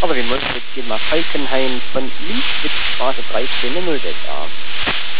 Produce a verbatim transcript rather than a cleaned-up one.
Aber wir möchten jetzt hier mal Falkenhain von Linkswitzstraße dreizehn in null sechs a.